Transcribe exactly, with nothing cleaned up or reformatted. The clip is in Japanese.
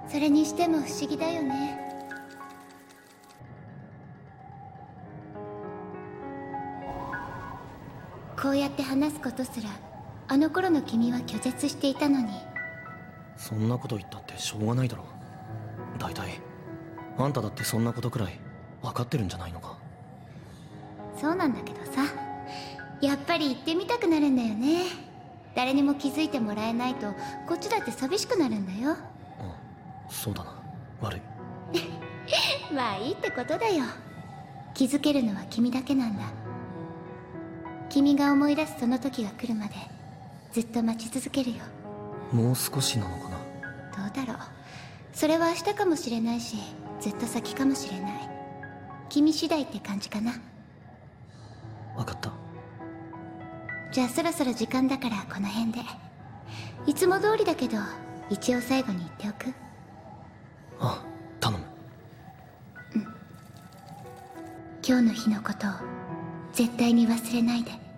それにしても不思議だよね。こうやって話すことすらあの頃の君は拒絶していたのに。 そんなこと言ったってしょうがないだろ。大体あんただってそんなことくらい分かってるんじゃないのか。 そうなんだけどさ、やっぱり行ってみたくなるんだよね。誰にも気づいてもらえないとこっちだって寂しくなるんだよ。 うん、そうだな、悪い。 まあいいってことだよ。気づけるのは君だけなんだ。君が思い出すその時が来るまでずっと待ち続けるよ。 もう少しなのかな。 どうだろう。それは明日かもしれないし、ずっと先かもしれない。君次第って感じかな。 分かった。 じゃあそろそろ時間だからこの辺で。いつも通りだけど一応最後に言っておく。 ああ、頼む。 うん。今日の日のことを絶対に忘れないで。